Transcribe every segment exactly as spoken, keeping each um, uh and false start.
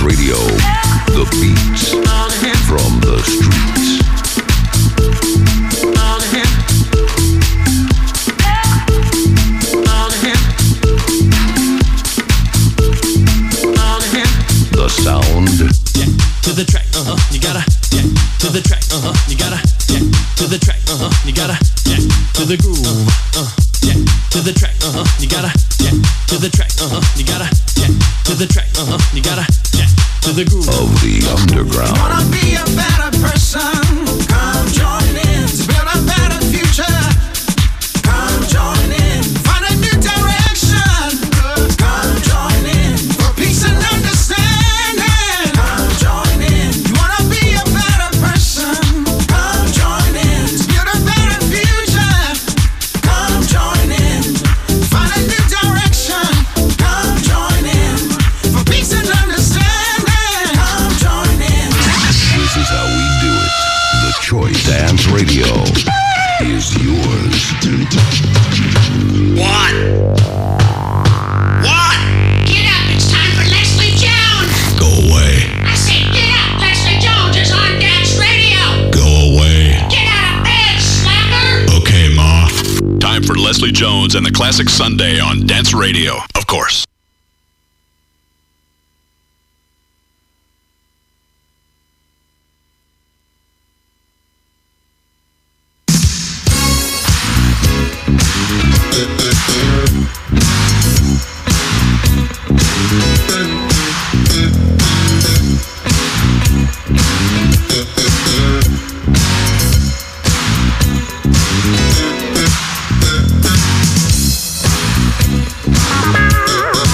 Radio, the beats from the streets. The sound. Yeah, to the track, uh-huh, you gotta, yeah, to the track, uh-huh, you gotta, yeah, to the track, uh-huh, you gotta, yeah, to the groove, uh, yeah, to the track, uh-huh, you gotta, yeah, to the track, uh-huh, you gotta, yeah, to the track, uh-huh, you gotta, yeah, to the groove of the underground. Wanna be a better person? Come join in to build a better future. Come join in, find a new direction. Come join in for peace and understanding. Come join in. You wanna be a better person? Come join in to build a better future. Come join in, find a new direction. Come join in for peace and understanding. Come join in. This is how we do it. The Choice Dance Radio is yours. What? What? Get up, it's time for Leslie Jones. Go away. I said get up, Leslie Jones is on Dance Radio. Go away. Get out of bed, slacker. Okay, Ma. Time for Leslie Jones and the Classic Sunday on Dance Radio, of course. We'll be right back.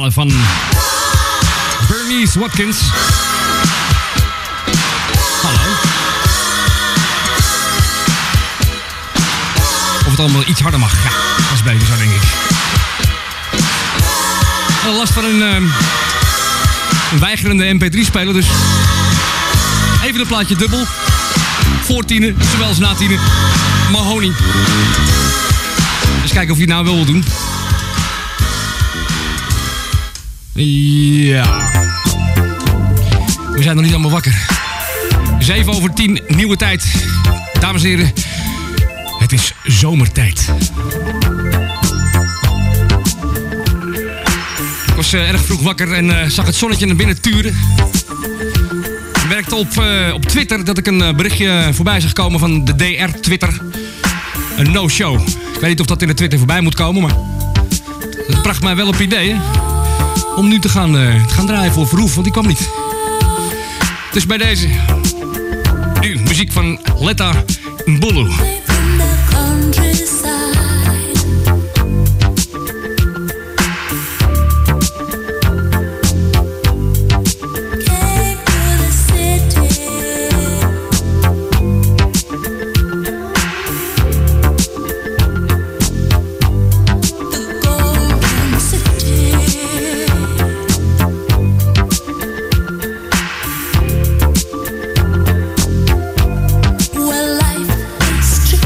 finale van Bernice Watkins. Hallo. Of het allemaal iets harder mag. Ja, dat is beter zo, denk ik. Wel last van een, um, een weigerende M P drie speler, dus even een plaatje dubbel. Voor tienen, zowel als na tienen. Mahoney. Eens kijken of hij het nou wel wil doen. Ja. We zijn nog niet allemaal wakker. zeven over tien, nieuwe tijd. Dames en heren, het is zomertijd. Ik was uh, erg vroeg wakker en uh, zag het zonnetje naar binnen turen. Ik merkte op, uh, op Twitter dat ik een uh, berichtje voorbij zag komen van de D R Twitter. Een no-show. Ik weet niet of dat in de Twitter voorbij moet komen, maar het bracht mij wel op ideeën om nu te gaan, uh, te gaan draaien voor Verhoef, want die kwam niet. Dus bij deze, nu muziek van Letta Mbulu. Well, life is tricky.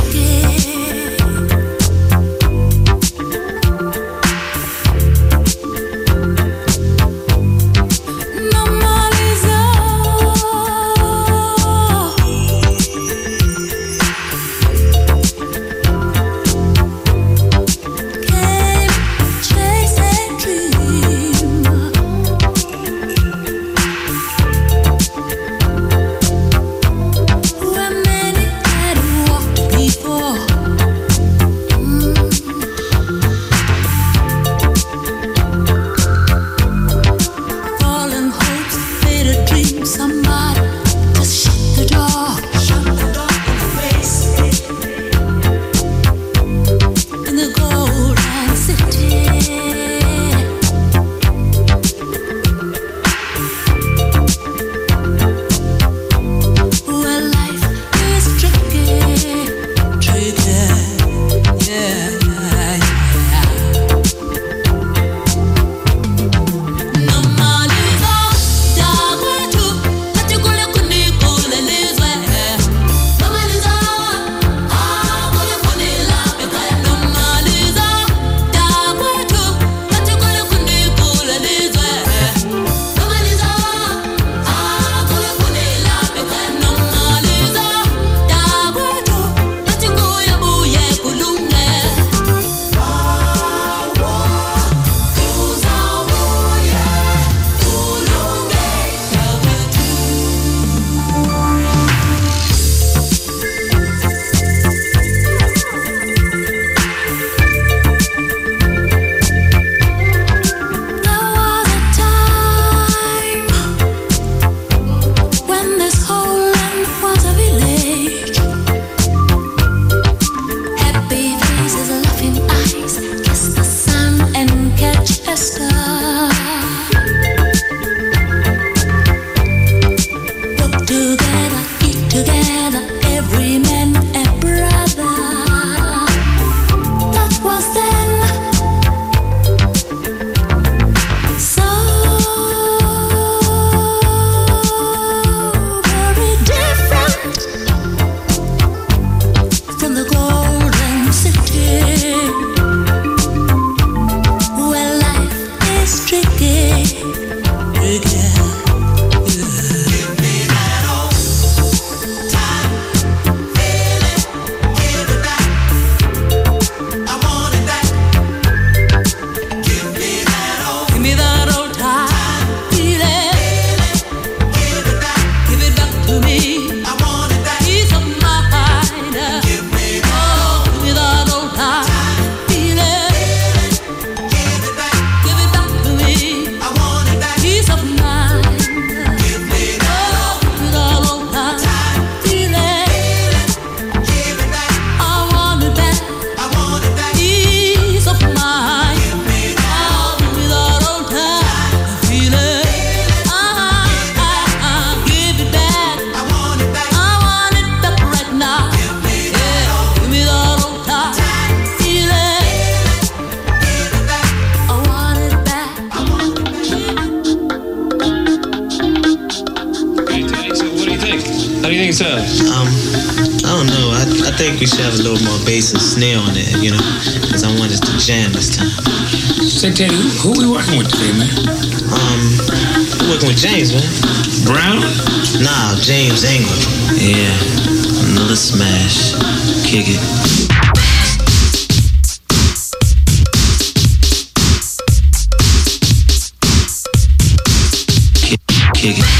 tell us? Um, I don't know. I, I think we should have a little more bass and snare on it, you know, because I want us to jam this time. Say, Teddy, who, who we working with today, man? Um, we're working with James, man. Brown? Nah, James England. Yeah, another smash. Kick it. Kick it.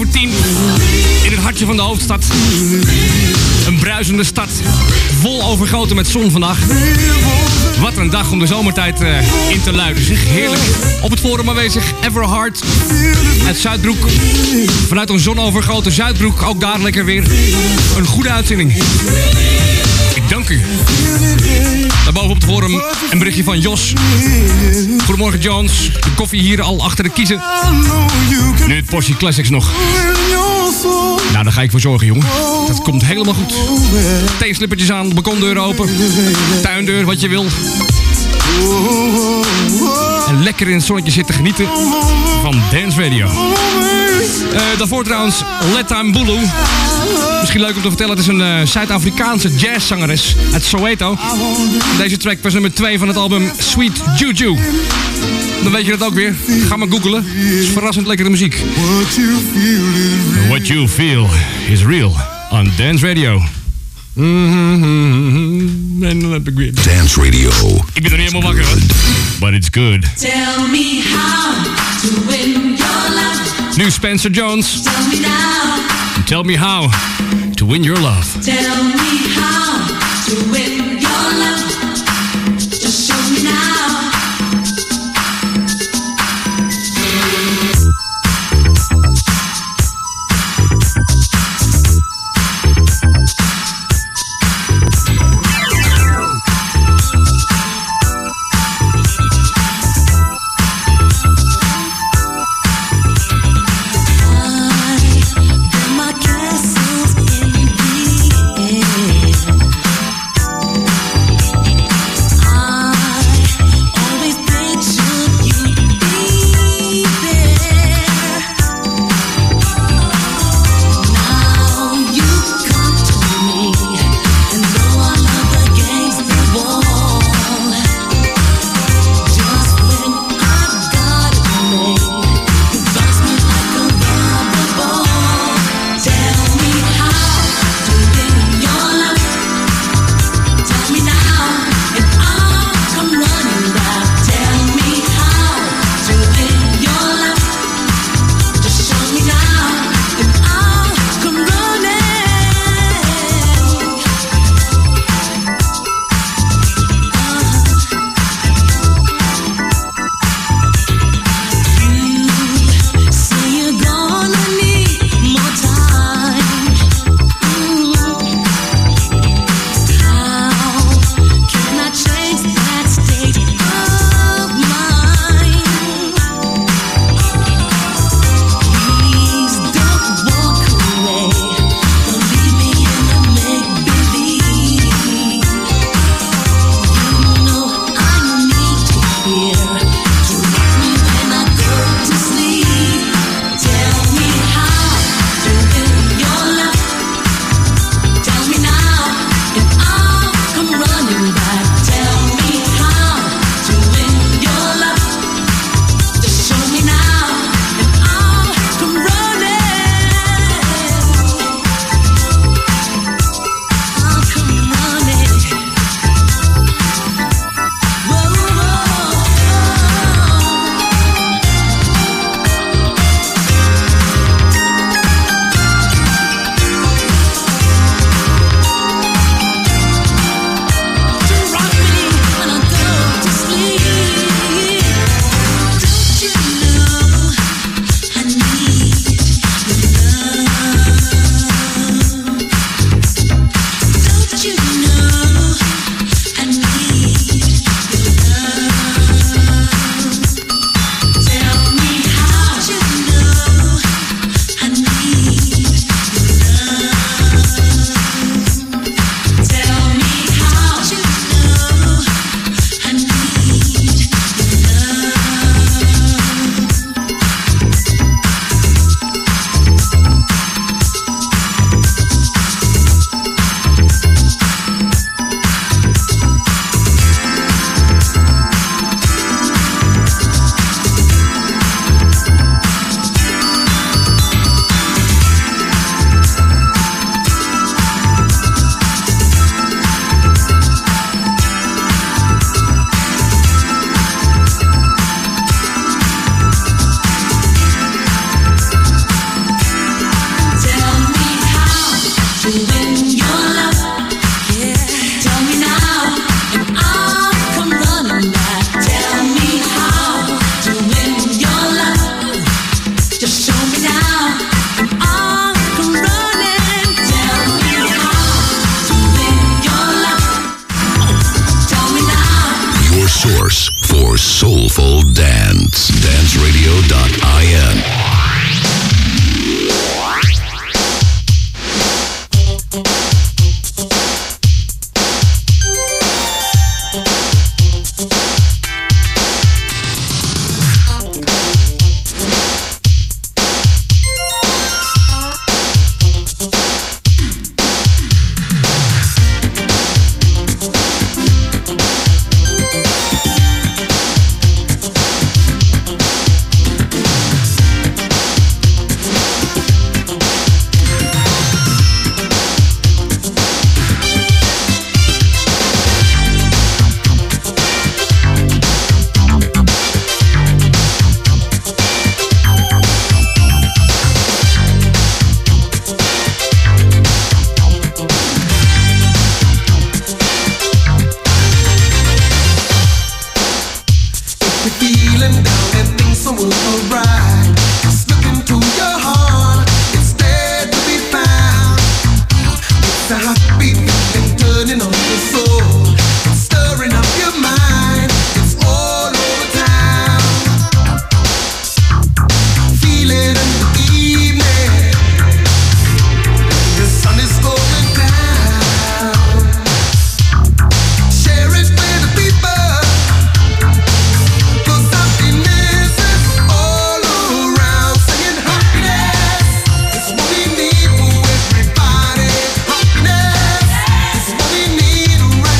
over tien. In het hartje van de hoofdstad. Een bruisende stad. Vol overgoten met zon vandaag. Wat een dag om de zomertijd uh, in te luiden, zeg. Heerlijk. Op het forum aanwezig Everhard uit Zuidbroek. Vanuit een zonovergoten Zuidbroek. Ook daar lekker weer. Een goede uitzending. Ik dank u. Daarboven op het forum een berichtje van Jos. Goedemorgen Jones. De koffie hier al achter de kiezen. Nu het portie classics nog. Nou, daar ga ik voor zorgen, jongen. Dat komt helemaal goed. Teenslippertjes aan, balkondeur open. Tuindeur, wat je wil. En lekker in het zonnetje zitten genieten van Dance Radio. Uh, daarvoor trouwens Letta Mbulu. Misschien leuk om te vertellen, het is een uh, Zuid-Afrikaanse jazzzangeres uit Soweto. Deze track was nummer twee van het album Sweet Juju. Dan weet je dat ook weer. Ga maar googlen. Het is verrassend lekkere muziek. What you feel is real on Dance Radio. Mm-hmm. En dan heb ik weer Dance Radio. Ik ben er niet helemaal wakker, hoor. But it's good. Tell me how to win your love. Nu Spencer Jones. Tell me now. Tell me how to win your love. Tell me how to win your love. Just show me now. My castles in the air. Soulful Dance. dance radio dot I N. Happiness is what we need.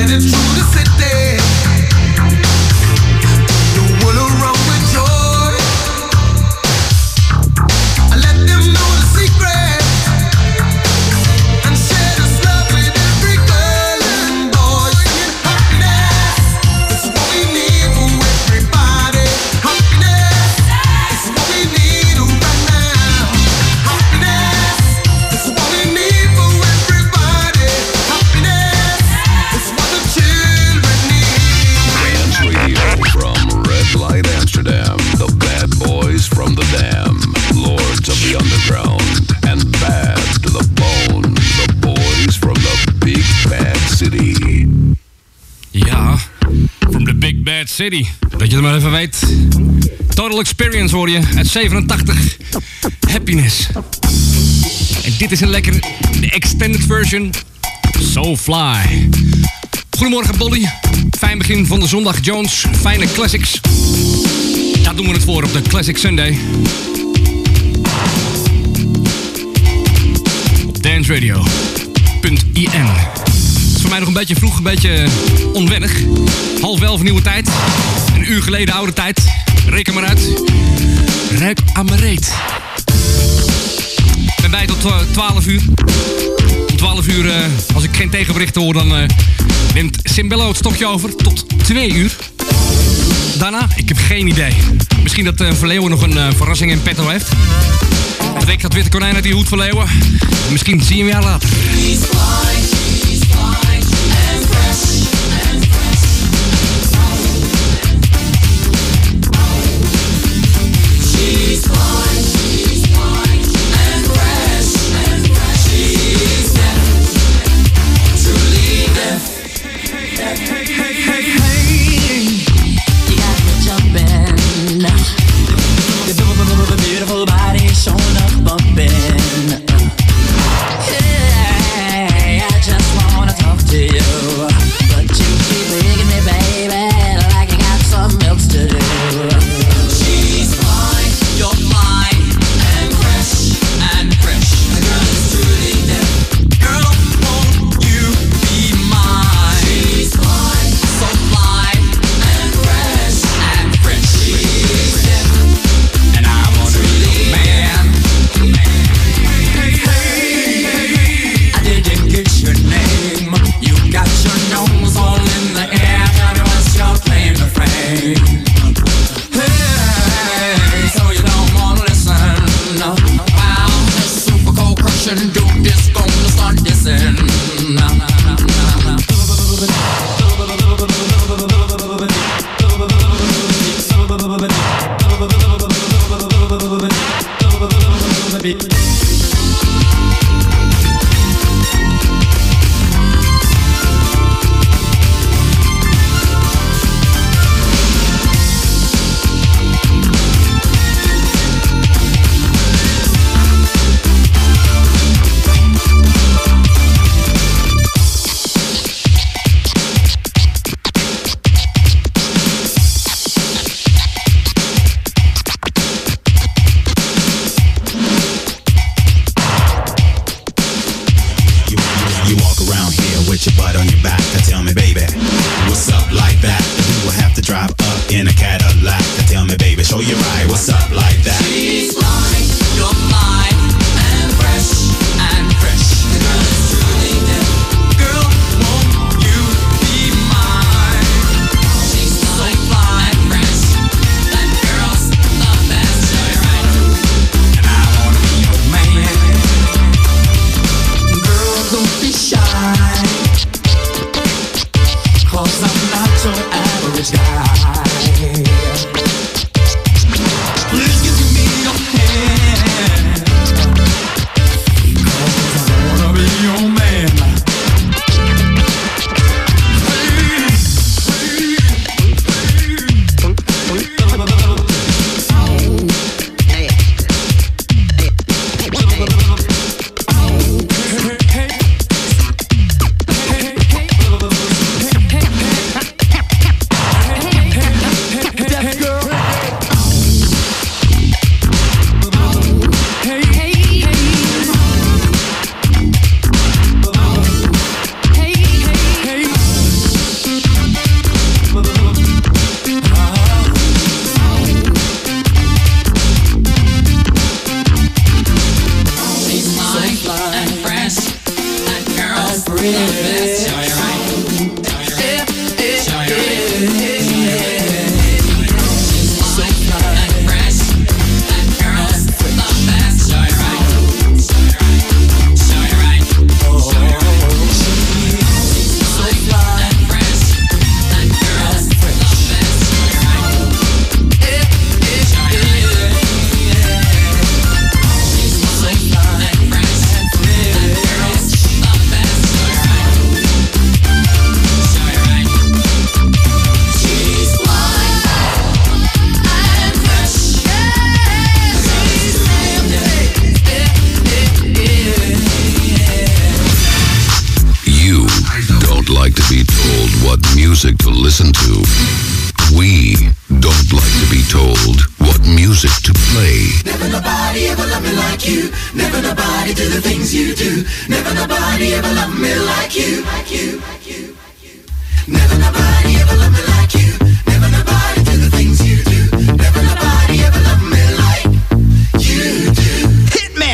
riding through the city. The world around with joy. I let them know the secret and share this love with every girl and boy. Singing happiness is what we need for everybody. Happiness is what we need right now. Happiness is what we need for everybody. Happiness is what the children need. Dance Radio from Red Light Amsterdam. The bad boys from the Dam. Lords of the Underground. And bad to the bone. The boys from the Big Bad City. Ja, from the Big Bad City. Dat je het maar even weet. Total Experience hoor je, uit zevenentachtig. Happiness. En dit is een lekker, de extended version. So Fly. Goedemorgen Bolly. Fijn begin van de zondag Jones. Fijne classics. Daar doen we het voor op de Classic Sunday. Op dance radio punt i n. Het is voor mij nog een beetje vroeg, een beetje onwennig. Half elf nieuwe tijd. Een uur geleden oude tijd. Reken maar uit. Ruik aan mijn reet. Ik ben bij tot uh, twaalf uur. Om twaalf uur, uh, als ik geen tegenberichten hoor, dan uh, neemt Simbello het stokje over tot twee uur. Daarna, ik heb geen idee. Misschien dat uh, Verleeuwen nog een uh, verrassing in petto heeft. De week gaat Witte Konijn uit die hoed Verleeuwen. Misschien zien we hem jaar later. Beautiful body showing up bumping. Hey, I just wanna talk to you, but you keep begging me, baby, like you got something else to do. She's fine, you're fine, and fresh, and fresh. The girl is truly there. Girl, won't you be mine? She's fine, so fly, and fresh, and fresh. She's there. Dude is gonna start dissing. Cause I'm not your average guy. Music to listen to. We don't like to be told what music to play. Never nobody ever love me like you. Never nobody do the things you do. Never nobody ever love me like you. Like you, like you, like you. Never nobody ever love me like you. Never nobody do the things you do. Never nobody ever love me like you do. Hit me.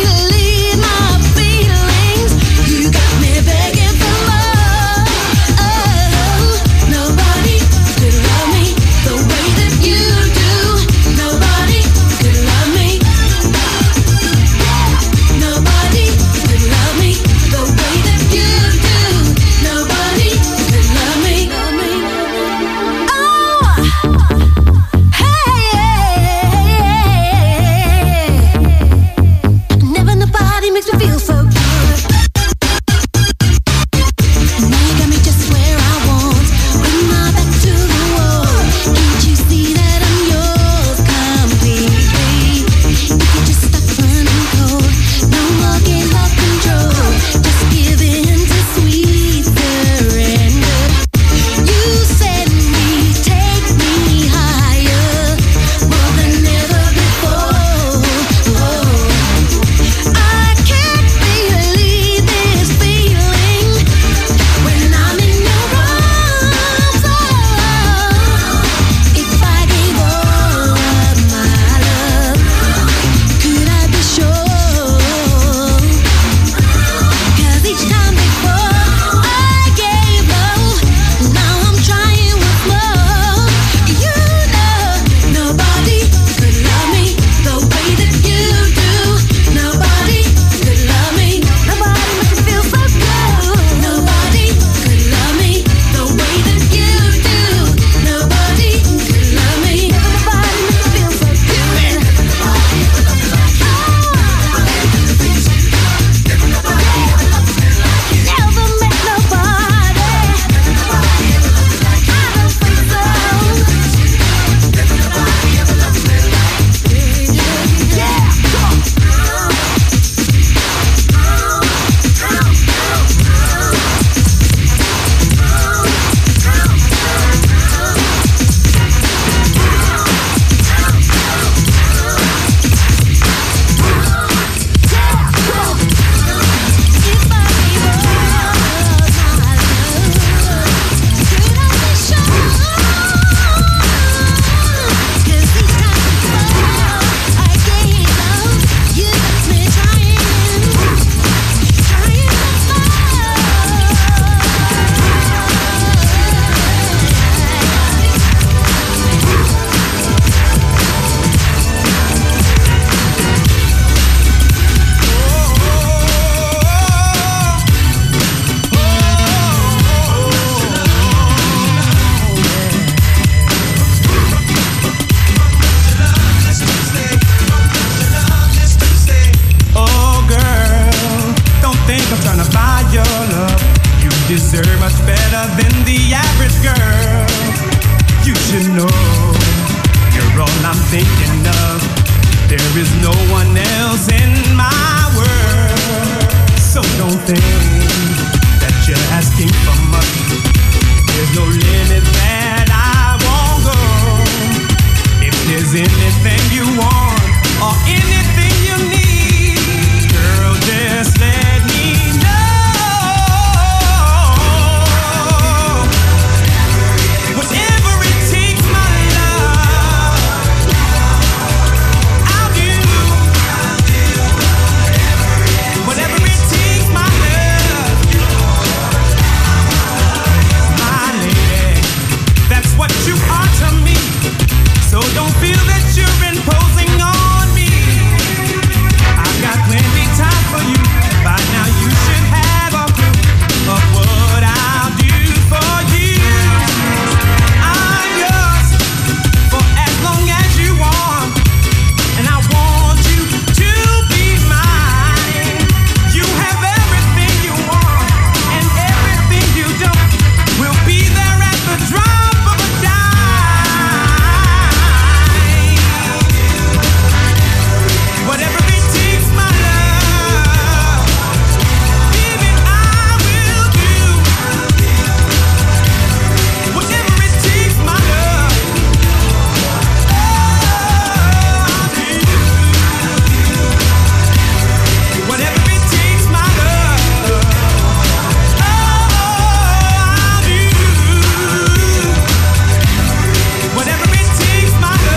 Oh There's no limit that I won't go. If there's anything you want or anything you need, girl, just let me know. Whatever it takes, my love, I'll do. Whatever it takes, my love, my lady, that's what you are to me. So don't feel that you're imposing on me. I've got plenty time for you. By now you should have a clue of what I'll do for you. I'm yours for as long as you want, and I want you to be mine. You have everything you want, and everything you don't will be there at the drop of a dime. Whatever it takes, my love, baby, I will do. Whatever it takes, my love, oh, I'll do. Whatever it takes, my love, oh, I'll do. Whatever it takes, my love,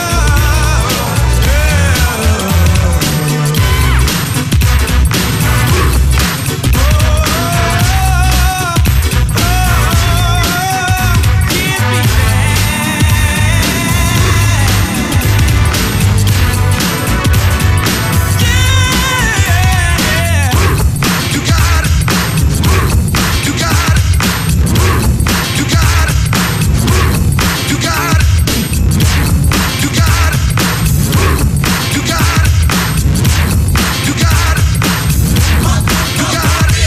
You got it. You got it. You got it. You got it. You got it. You got it. You got it. You got it.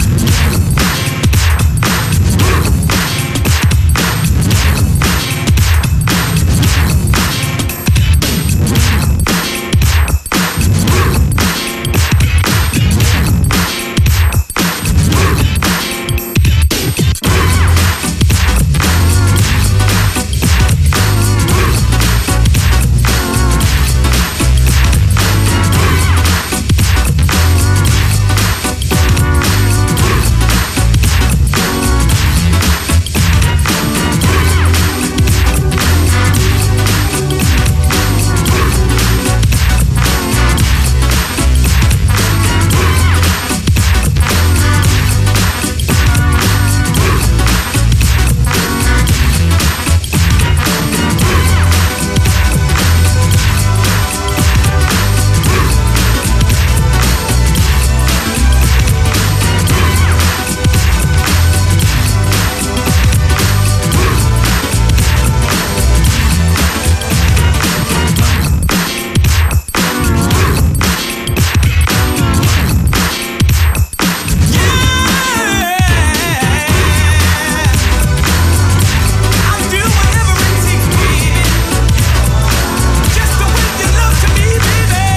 I'll do whatever it takes, baby, just to win your love to me, baby.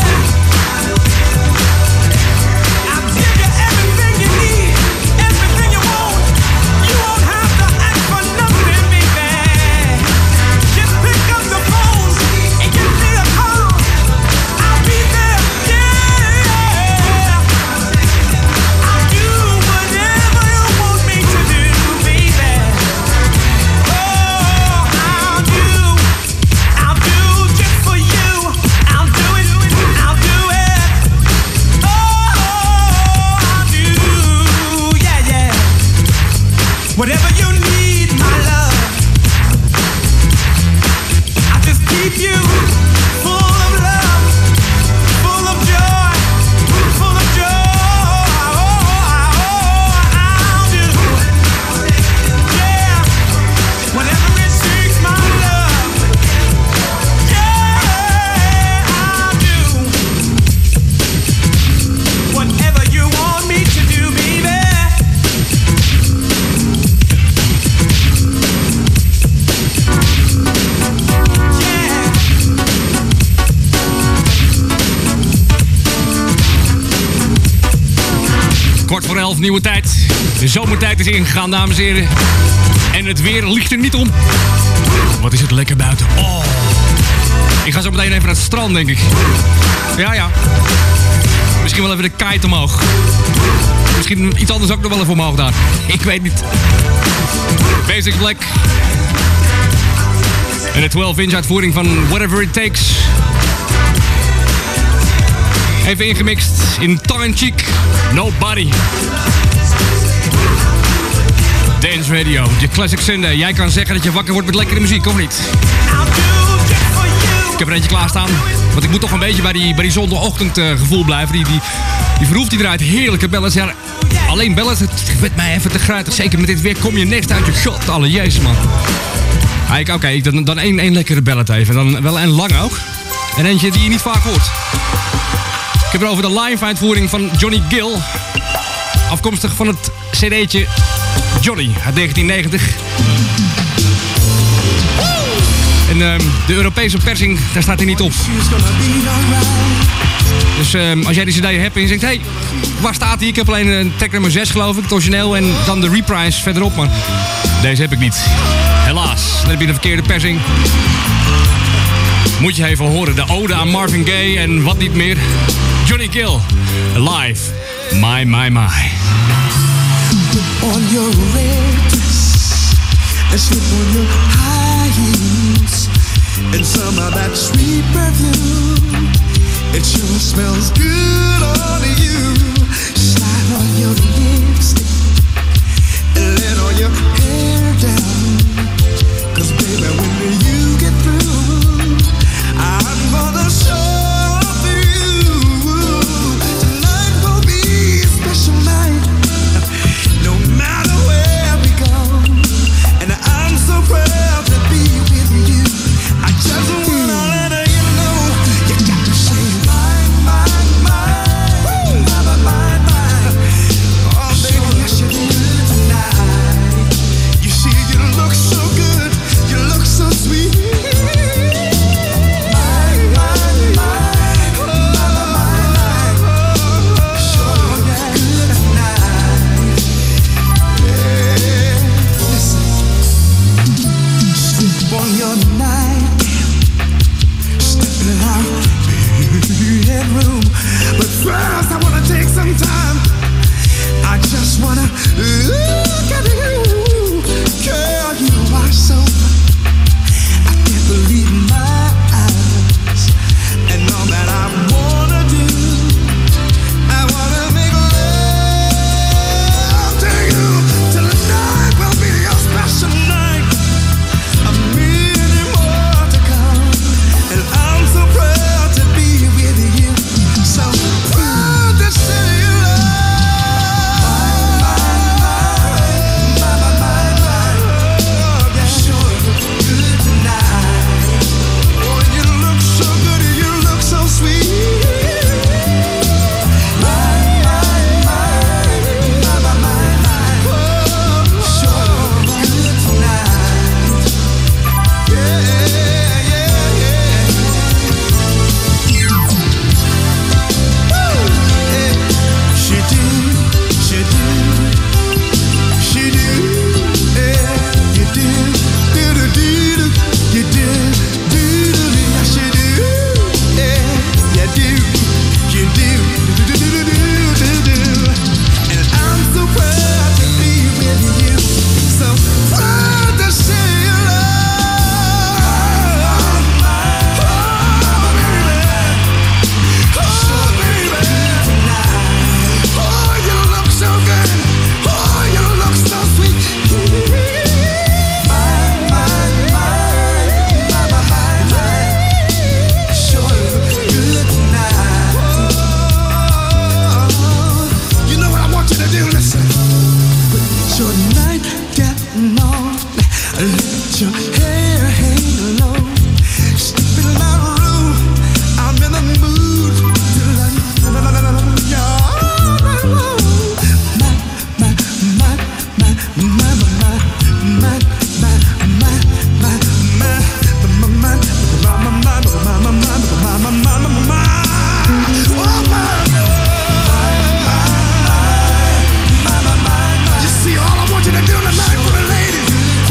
I'll give you everything you need, everything you want. You won't have to ask for nothing, baby. Just pick up the phone and give me a call. I'll be there, yeah. I'll do whatever you want me to do, baby. Oh, I'll do, I'll do just for you. I'll do it, I'll do it. Oh, I'll do, yeah, yeah. Whatever you need, my love, I'll just keep you full of love, full of joy, full of joy. Oh, I'll do, yeah. Whatever it takes, my love, yeah, I'll do. Whatever you want me to do, baby. Kwart voor elf, nieuwe tijd. De zomertijd is ingegaan, dames en heren. En het weer ligt er niet om. Wat is het lekker buiten. Oh. Ik ga zo meteen even naar het strand, denk ik. Ja, ja. Misschien wel even de kite omhoog. Misschien iets anders ook nog wel even omhoog daar. Ik weet niet. Basic Black. En de twaalf inch uitvoering van Whatever It Takes. Even ingemixt in Tongue Cheek. Nobody. Dance Radio, je Classic Sunday. Jij kan zeggen dat je wakker wordt met lekkere muziek, of niet? Ik heb er eentje klaarstaan. Want ik moet toch een beetje bij die, bij die zondagochtendgevoel blijven. Die, die, die verhoeft die eruit. Heerlijke ballads. Ja, alleen ballads, het werd mij even te gruitig. Zeker met dit weer kom je nest uit je shot. Alle jezus, man. Oké, okay, dan, dan één, één lekkere ballad even. Dan wel een lang ook. En eentje die je niet vaak hoort. Ik heb het over de live uitvoering van Johnny Gill. Afkomstig van het cd'tje Johnny uit negentien negentig. En um, de Europese persing, daar staat hij niet op. Dus um, als jij die cd hebt en je denkt, hé, hey, waar staat hij? Ik heb alleen een track nummer zes geloof ik, het origineel en dan de reprise verderop. Maar deze heb ik niet. Helaas, dan heb je de verkeerde persing. Moet je even horen, de ode aan Marvin Gaye en wat niet meer. Johnny Gill, live, my, my, my. On your red dress and slip on your high heels and some of that sweet perfume. It sure smells good on you. Slide on your lipstick and let all your hair down. 'Cause baby, when you get through, I'm gonna show you. Tonight will be a special night. No matter where we go, and I'm so proud to be with you. I just wanna let you know, you got to say mine, mine, mine, mine, mine, mine. Oh baby, yes you do tonight. You see, you look so good, you look so sweet. Mine, mine, mine, mine, mine, mine. Sure, yeah, good tonight. Slip on your night, stepping out bedroom. But first I wanna take some time. I just wanna look at you. Girl, you are so I can't believe my eyes. And all that I wanna do, I wanna make love to you. Tonight will be a special night. A million more to come. And I'm so proud to be with you. So proud to say you love. Mine, mine, mine, mine, mine. Oh, sure you look good tonight. Oh, you look so good and you look so sweet. Mine, mine, mine, mine, mine, mine. Oh, sure you look good tonight. Yeah, yeah, yeah. Woo! Yeah. She do, she do, she do, yeah, you do, do do do do, you do, do do do, yeah, she do, yeah, you do, you do, do do do do do do, and I'm so proud to be with you, so proud to say you love, oh baby, oh baby, tonight, oh you look so good, oh you look so sweet. Mine, mine, mine, mine, mine, mine. Sure you look good tonight. Oh, you know what I want you to do? Listen. Put your nightgown on. Let your hair hang low. Step in my room. I'm in the mood to love you. My, my, my, my, my, my, my, my, my, my, my, my, you see, all I want you to do tonight for the ladies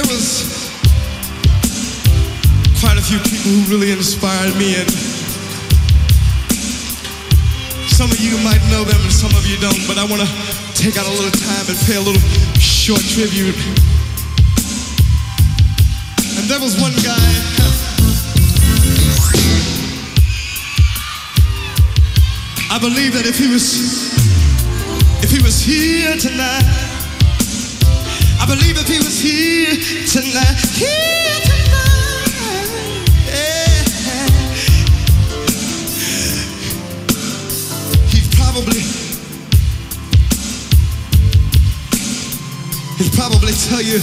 was quite a few people who really inspired me, and some of you might know them and some of you don't, but I want to take out a little time and pay a little short tribute. And there was one guy, I believe that if he was if he was here tonight, I believe if he was here tonight, here tonight, yeah, he'd probably he'd probably tell you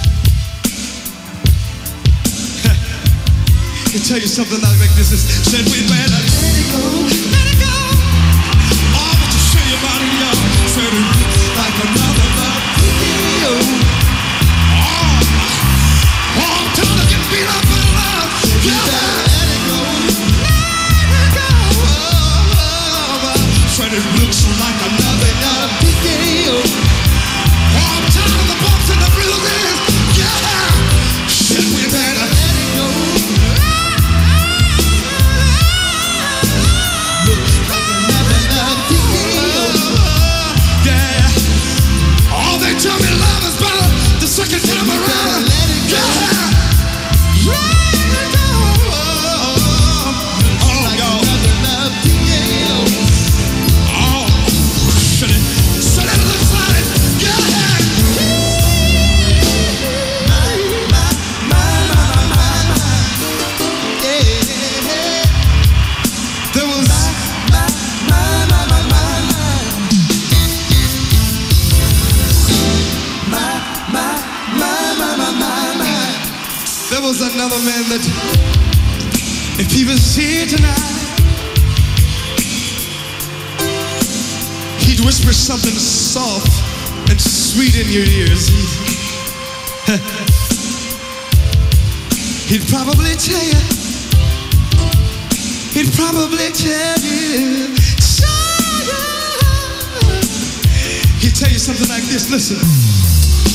he'd tell you something like this. Said we better let it go, let it go. Oh, what you say about it, y'all? Said it looks like another love video. Oh, oh, till I get beat up in love. You better let it go, let it go. Oh, oh, oh. Said it looks like another love video. Oh, I'm tired of the bumps and the bruises. Yeah, shit, we better let it go. Tell me love is better the second time around. Let it go. Yeah. Let it go. Oh, oh, God. Oh, shut it. Shut it to the side. Yeah. My, my, my, my, my, my. Yeah. There was my, my, my, my, my, my. There was another man that, if he was here tonight, he'd whisper something soft and sweet in your ears. He'd probably tell you, he'd probably tell you, he'd tell you something like this. Listen.